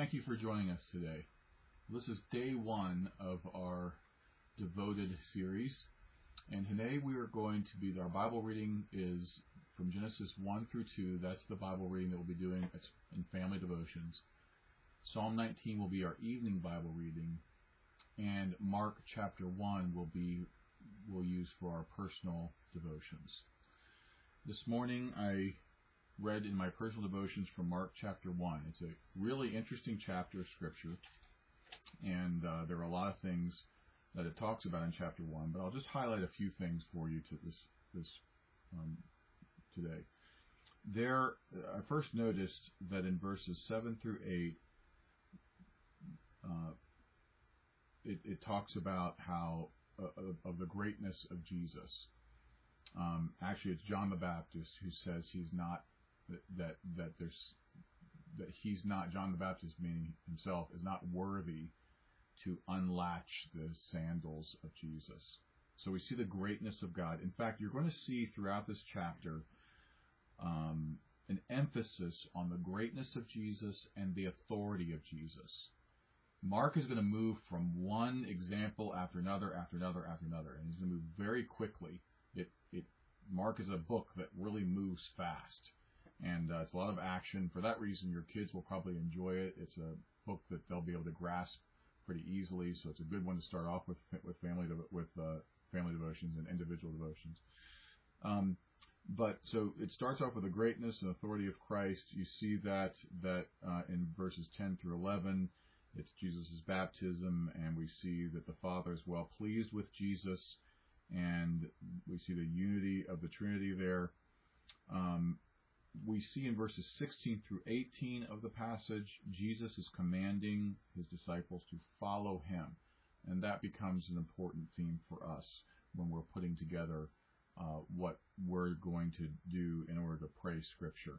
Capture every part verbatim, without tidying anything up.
thank you for joining us today. This is day one of our Devoted series, and today we are going to be, our Bible reading is from Genesis one through two. That's the Bible reading that we'll be doing in family devotions. Psalm nineteen will be our evening Bible reading, and Mark chapter one will be we'll use for our personal devotions. This morning I read in my personal devotions from Mark chapter one. It's a really interesting chapter of Scripture, and uh, there are a lot of things that it talks about in chapter one, but I'll just highlight a few things for you to this this um, today. There, I first noticed that in verses seven through eight, uh, it, it talks about how uh, of the greatness of Jesus. Um, actually, it's John the Baptist who says he's not that that, that there's that he's not John the Baptist, meaning himself, is not worthy to unlatch the sandals of Jesus. So we see the greatness of God. In fact, you're going to see throughout this chapter um, an emphasis on the greatness of Jesus and the authority of Jesus. Mark is going to move from one example after another, after another, after another, and he's going to move very quickly. It, it, Mark is a book that really moves fast, and uh, it's a lot of action. For that reason, your kids will probably enjoy it. It's a book that they'll be able to grasp pretty easily, so it's a good one to start off with with family with uh, family devotions and individual devotions. Um, but so it starts off with the greatness and authority of Christ. You see that that uh, in verses ten through eleven, it's Jesus' baptism, and we see that the Father is well pleased with Jesus, and we see the unity of the Trinity there. Um, We see in verses sixteen through eighteen of the passage, Jesus is commanding his disciples to follow him. And that becomes an important theme for us when we're putting together uh, what we're going to do in order to pray Scripture.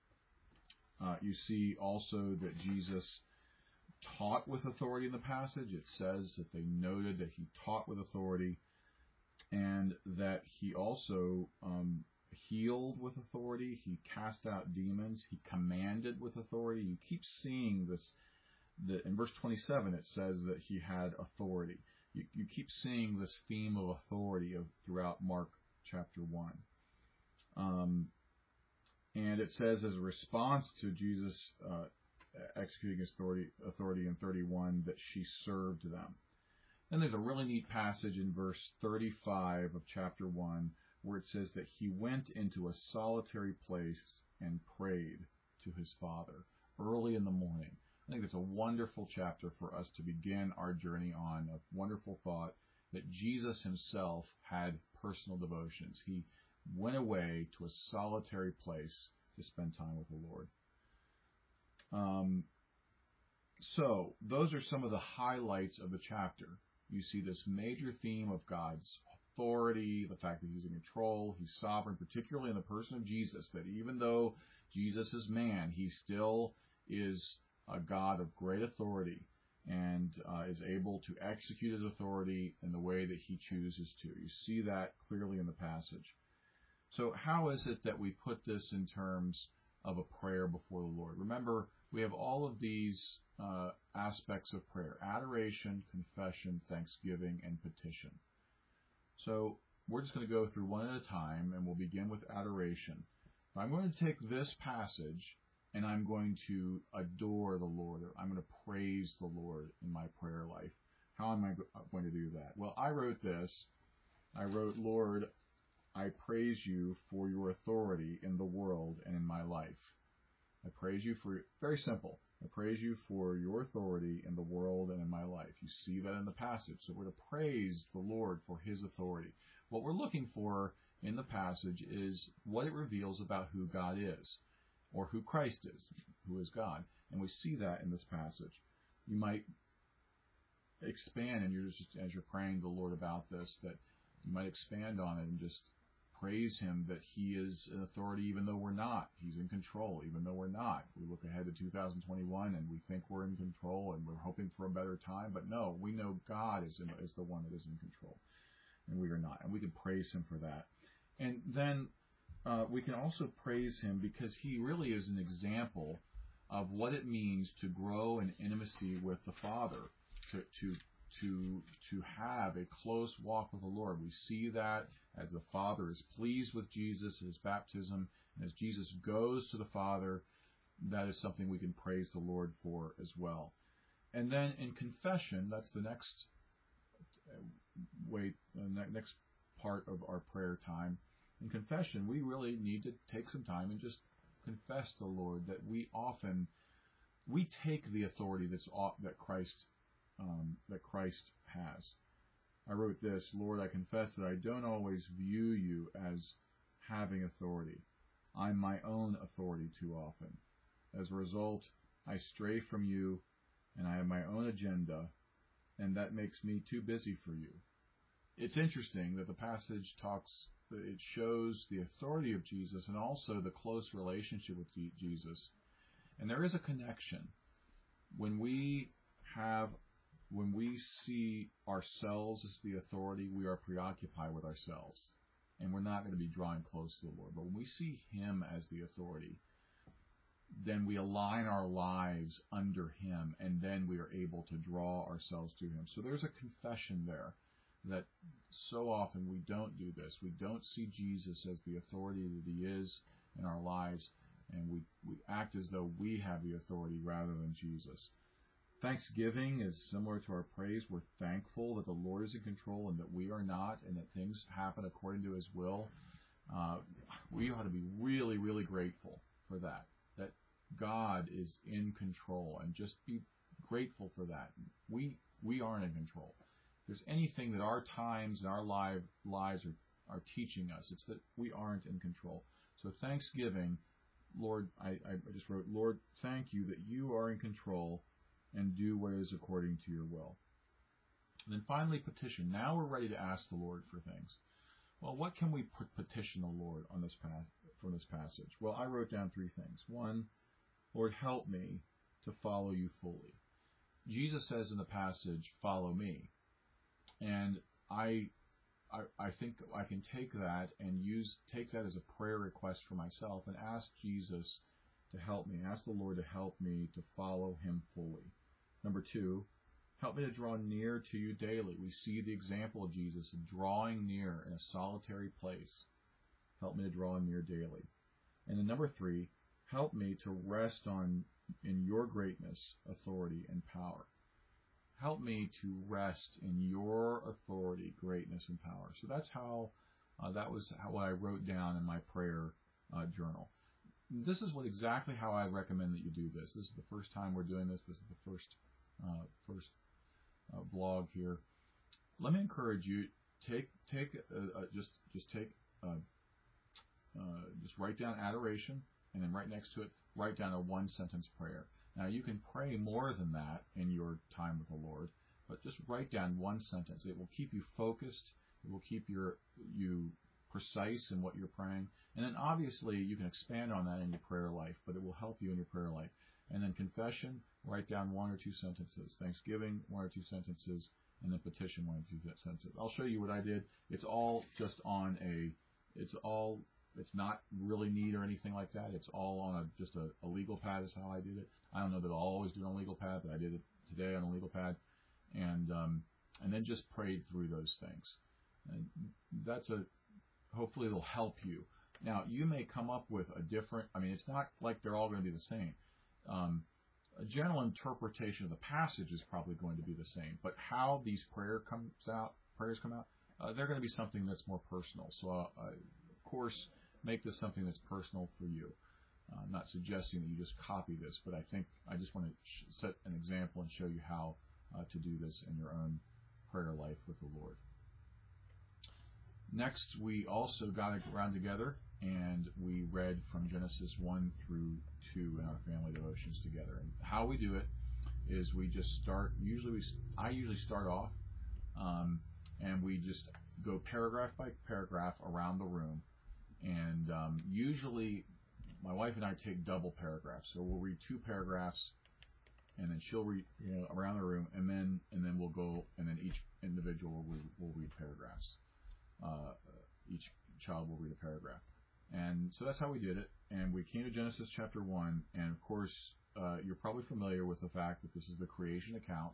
Uh, you see also that Jesus taught with authority in the passage. It says that they noted that he taught with authority, and that he also um, healed with authority. He cast out demons. He commanded with authority. You keep seeing this. The, in verse twenty-seven, it says that he had authority. You, you keep seeing this theme of authority of, throughout Mark chapter one. Um, and it says as a response to Jesus uh, executing his authority, authority in thirty-one, that she served them. Then there's a really neat passage in verse thirty-five of chapter one, where it says that he went into a solitary place and prayed to his Father early in the morning. I think it's a wonderful chapter for us to begin our journey on, a wonderful thought that Jesus himself had personal devotions. He went away to a solitary place to spend time with the Lord. Um, so those are some of the highlights of the chapter. You see this major theme of God's authority, the fact that he's in control, he's sovereign, particularly in the person of Jesus, that even though Jesus is man, he still is a God of great authority and uh, is able to execute his authority in the way that he chooses to. You see that clearly in the passage. So how is it that we put this in terms of a prayer before the Lord? Remember, we have all of these uh, aspects of prayer: adoration, confession, thanksgiving, and petition. So we're just going to go through one at a time, and we'll begin with adoration. I'm going to take this passage, and I'm going to adore the Lord. I'm going to praise the Lord in my prayer life. How am I going to do that? Well, I wrote this. I wrote, Lord, I praise you for your authority in the world and in my life. I praise you for, very simple, I praise you for your authority in the world and in my life. You see that in the passage. So we're to praise the Lord for his authority. What we're looking for in the passage is what it reveals about who God is, or who Christ is, who is God. And we see that in this passage. You might expand, and you're just, as you're praying to the Lord about this, that you might expand on it and just praise him that he is an authority even though we're not. He's in control even though we're not. We look ahead to two thousand twenty-one and we think we're in control and we're hoping for a better time, but no, we know God is, in, is the one that is in control, and we are not. And we can praise him for that. And then uh, we can also praise him because he really is an example of what it means to grow in intimacy with the Father, to to to to have a close walk with the Lord. We see that as the Father is pleased with Jesus at his baptism, and as Jesus goes to the Father, that is something we can praise the Lord for as well. And then in confession, that's the next way, the next part of our prayer time. In confession, we really need to take some time and just confess to the Lord that we often we take the authority that's that Christ um, that Christ has. I wrote this: Lord, I confess that I don't always view you as having authority. I'm my own authority too often. As a result, I stray from you, and I have my own agenda, and that makes me too busy for you. It's interesting that the passage talks, that it shows the authority of Jesus and also the close relationship with Jesus. And there is a connection. When we have, when we see ourselves as the authority, we are preoccupied with ourselves, and we're not going to be drawing close to the Lord. But when we see Him as the authority, then we align our lives under Him, and then we are able to draw ourselves to Him. So there's a confession there that so often we don't do this. We don't see Jesus as the authority that He is in our lives, and we, we act as though we have the authority rather than Jesus. Thanksgiving is similar to our praise. We're thankful that the Lord is in control and that we are not, and that things happen according to His will. Uh, we ought to be really, really grateful for that, that God is in control, and just be grateful for that. We we aren't in control. If there's anything that our times and our live, lives are, are teaching us, it's that we aren't in control. So Thanksgiving, Lord, I, I just wrote, Lord, thank you that you are in control and do what is according to your will. And then finally, petition. Now we're ready to ask the Lord for things. Well, what can we petition the Lord on this path, from this passage? Well, I wrote down three things. One, Lord, help me to follow you fully. Jesus says in the passage, follow me. And I, I, I think I can take that and use take that as a prayer request for myself and ask Jesus to help me. Ask the Lord to help me to follow Him fully. Number two, help me to draw near to you daily. We see the example of Jesus of drawing near in a solitary place. Help me to draw near daily. And then number three, help me to rest on in your greatness, authority, and power. Help me to rest in your authority, greatness, and power. So that's how, uh, that was how what I wrote down in my prayer uh, journal. This is what exactly how I recommend that you do this. This is the first time we're doing this. This is the first uh, first uh, vlog here. Let me encourage you, take take uh, uh, just just take uh, uh, just write down adoration, and then right next to it, write down a one sentence prayer. Now you can pray more than that in your time with the Lord, but just write down one sentence. It will keep you focused. It will keep your you precise in what you're praying. And then obviously you can expand on that in your prayer life, but it will help you in your prayer life. And then confession, write down one or two sentences. Thanksgiving, one or two sentences. And then petition, one or two sentences. I'll show you what I did. It's all just on a, it's all, it's not really neat or anything like that. It's all on a, just a, a legal pad is how I did it. I don't know that I'll always do it on a legal pad, but I did it today on a legal pad. And, um, and then just prayed through those things. And that's a, hopefully it'll help you. Now, you may come up with a different, I mean, it's not like they're all going to be the same. Um, a general interpretation of the passage is probably going to be the same, but how these prayer comes out, prayers come out, uh, they're going to be something that's more personal. So, uh, uh, of course, make this something that's personal for you. Uh, I'm not suggesting that you just copy this, but I think I just want to sh- set an example and show you how uh, to do this in your own prayer life with the Lord. Next, we also got around together and we read from Genesis one through two in our family devotions together. And how we do it is we just start, usually we, I usually start off um, and we just go paragraph by paragraph around the room. And um, usually my wife and I take double paragraphs. So we'll read two paragraphs and then she'll read, you know, around the room, and then and then we'll go, and then each individual will, will read paragraphs. Uh, each child will read a paragraph. And so that's how we did it. And we came to Genesis chapter one, and of course, uh, you're probably familiar with the fact that this is the creation account.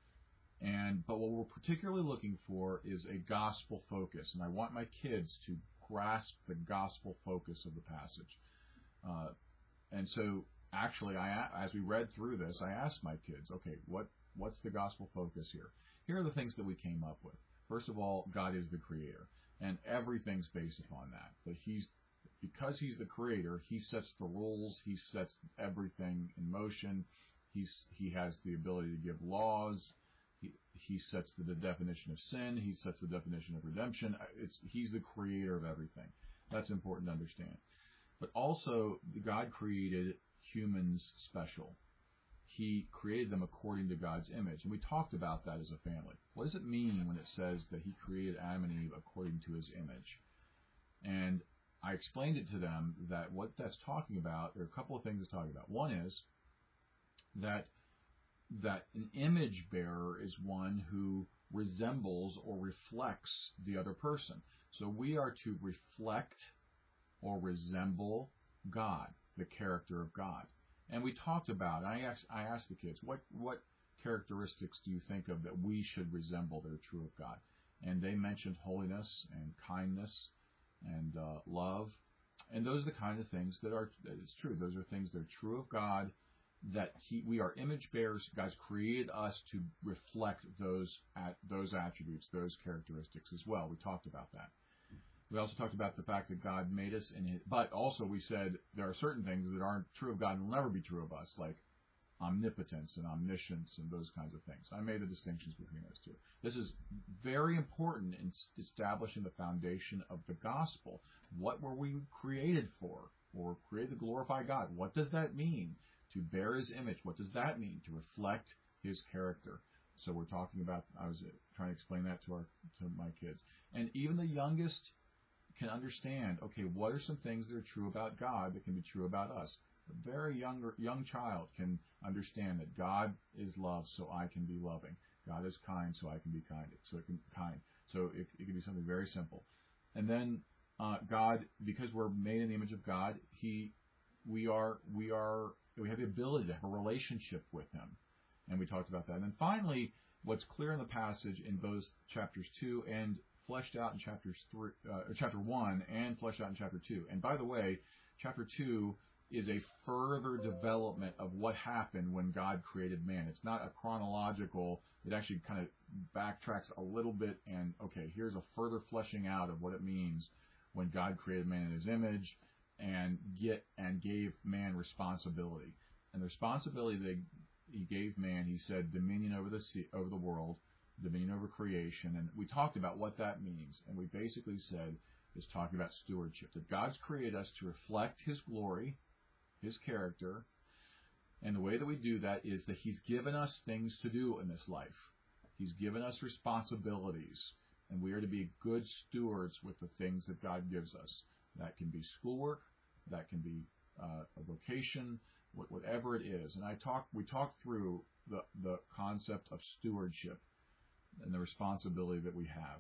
And but what we're particularly looking for is a gospel focus, and I want my kids to grasp the gospel focus of the passage. Uh, and so, actually, I as we read through this, I asked my kids, okay, what what's the gospel focus here? Here are the things that we came up with. First of all, God is the creator, and everything's based upon that. But he's because he's the creator, he sets the rules, he sets everything in motion. He's he has the ability to give laws. He, he sets the, the definition of sin. He sets the definition of redemption. It's, he's the creator of everything. That's important to understand. But also, God created humans special. He created them according to God's image. And we talked about that as a family. What does it mean when it says that he created Adam and Eve according to his image? And I explained it to them that what that's talking about, there are a couple of things it's talking about. One is that that an image bearer is one who resembles or reflects the other person. So we are to reflect or resemble God, the character of God. And we talked about, I asked, I asked the kids, what, what characteristics do you think of that we should resemble that are true of God? And they mentioned holiness and kindness and uh, love. And those are the kind of things that are, that it's true. Those are things that are true of God, that he, we are image bearers. God's created us to reflect those at, those attributes, those characteristics as well. We talked about that. We also talked about the fact that God made us, in his, but also we said there are certain things that aren't true of God and will never be true of us, like omnipotence and omniscience and those kinds of things. I made the distinctions between those two. This is very important in establishing the foundation of the gospel. What were we created for? Or created to glorify God. What does that mean? To bear his image. What does that mean? To reflect his character. So we're talking about, I was trying to explain that to our to my kids. And even the youngest can understand, okay, what are some things that are true about God that can be true about us? A very young, young child can understand that God is love, so I can be loving. God is kind, so I can be kind. So it can kind. So it, it can be something very simple. And then uh, God, because we're made in the image of God, He, we are, we are, we have the ability to have a relationship with Him, and we talked about that. And then finally, what's clear in the passage in both chapters two and fleshed out in chapters three, uh, chapter one, and fleshed out in chapter two. And by the way, chapter two is a further development of what happened when God created man. It's not a chronological, it actually kind of backtracks a little bit and, okay, here's a further fleshing out of what it means when God created man in his image and get and gave man responsibility. And the responsibility that he gave man, he said, dominion over the sea, over the world, dominion over creation. And we talked about what that means. And we basically said, it's talking about stewardship, that God's created us to reflect his glory, his character, and the way that we do that is that he's given us things to do in this life. He's given us responsibilities, and we are to be good stewards with the things that God gives us. That can be schoolwork, that can be uh, a vocation, whatever it is. And I talked, we talked through the, the concept of stewardship and the responsibility that we have.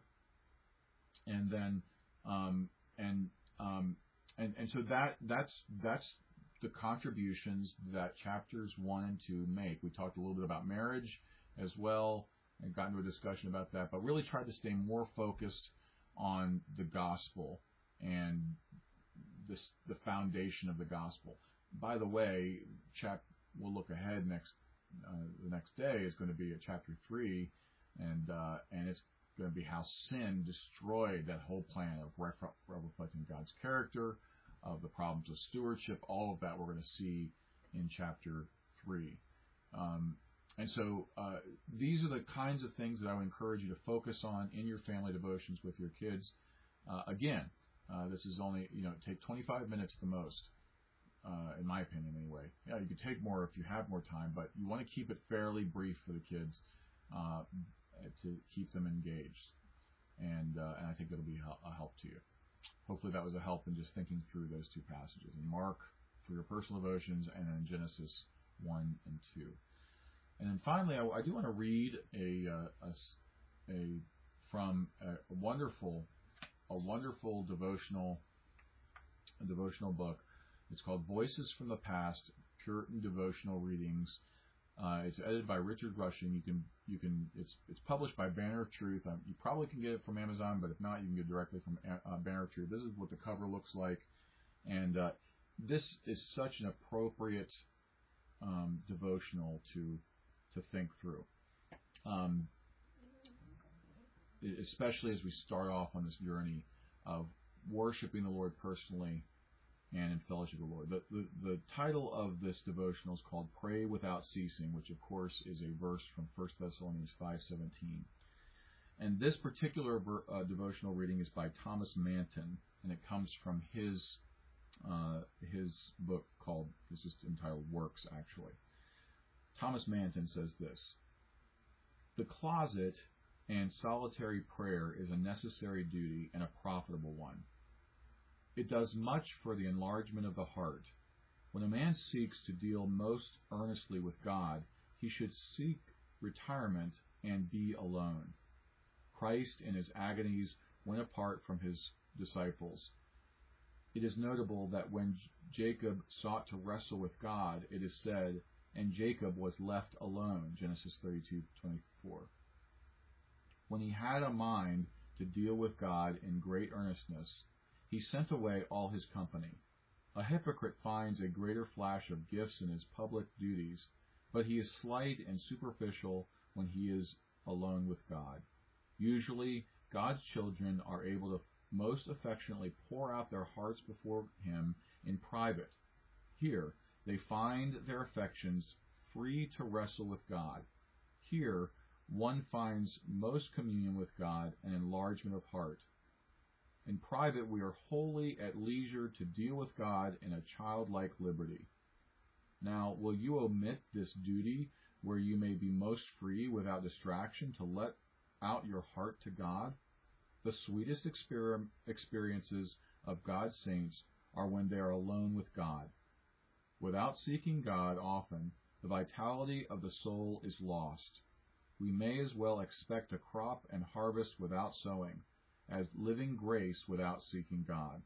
And then, um, and, um, and, and so that, that's, that's the contributions that chapters one and two make. We talked a little bit about marriage as well and got into a discussion about that, but really tried to stay more focused on the gospel and this, the foundation of the gospel. By the way, chap, we'll look ahead next, uh, the next day is going to be at chapter three, and, uh, and it's going to be how sin destroyed that whole plan of ref- reflecting God's character, of the problems of stewardship. All of that we're going to see in chapter three. Um, and so uh, these are the kinds of things that I would encourage you to focus on in your family devotions with your kids. Uh, again, uh, this is only, you know, take twenty-five minutes the most, uh, in my opinion anyway. Yeah, you could take more if you have more time, but you want to keep it fairly brief for the kids uh, to keep them engaged. And, uh, and I think that'll be a help to you. Hopefully that was a help in just thinking through those two passages. In Mark for your personal devotions, and in Genesis one and two. And then finally, I, I do want to read a, uh, a, a from a, a wonderful, a wonderful devotional, a devotional book. It's called Voices from the Past, Puritan devotional readings. Uh, it's edited by Richard Rushing. You can you can it's it's published by Banner of Truth. Um, you probably can get it from Amazon, but if not, you can get it directly from uh, Banner of Truth. This is what the cover looks like, and uh, this is such an appropriate um, devotional to to think through, um, especially as we start off on this journey of worshiping the Lord personally and in fellowship with the Lord. The, the, the title of this devotional is called Pray Without Ceasing, which of course is a verse from First Thessalonians five seventeen. And this particular ver, uh, devotional reading is by Thomas Manton, and it comes from his uh, his book called, it's just entitled Works, actually. Thomas Manton says this: "The closet and solitary prayer is a necessary duty and a profitable one. It does much for the enlargement of the heart. When a man seeks to deal most earnestly with God, he should seek retirement and be alone. Christ in his agonies went apart from his disciples. It is notable that when Jacob sought to wrestle with God, it is said, and Jacob was left alone, Genesis thirty-two twenty-four. When he had a mind to deal with God in great earnestness, he sent away all his company. A hypocrite finds a greater flash of gifts in his public duties, but he is slight and superficial when he is alone with God. Usually, God's children are able to most affectionately pour out their hearts before him in private. Here, they find their affections free to wrestle with God. Here, one finds most communion with God and enlargement of heart. In private, we are wholly at leisure to deal with God in a childlike liberty. Now, will you omit this duty where you may be most free without distraction to let out your heart to God? The sweetest exper- experiences of God's saints are when they are alone with God. Without seeking God often, the vitality of the soul is lost. We may as well expect a crop and harvest without sowing, as living grace without seeking God.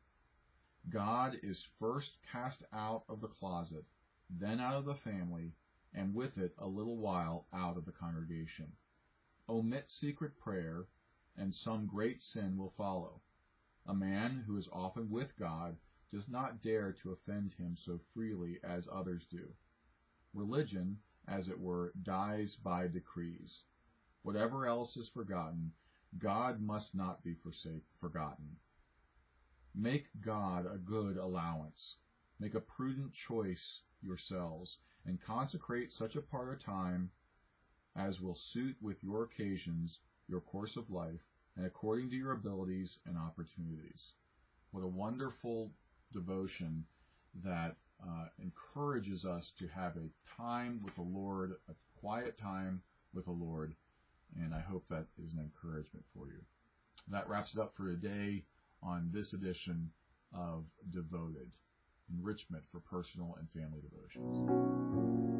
God is first cast out of the closet, then out of the family, and with it a little while out of the congregation. Omit secret prayer, and some great sin will follow. A man who is often with God does not dare to offend him so freely as others do. Religion, as it were, dies by decrees. Whatever else is forgotten, God must not be forsake, forgotten. Make God a good allowance. Make a prudent choice yourselves, and consecrate such a part of time as will suit with your occasions, your course of life, and according to your abilities and opportunities." What a wonderful devotion that uh, encourages us to have a time with the Lord, a quiet time with the Lord, and I hope that is an encouragement for you. That wraps it up for today on this edition of Devoted, Enrichment for Personal and Family Devotions.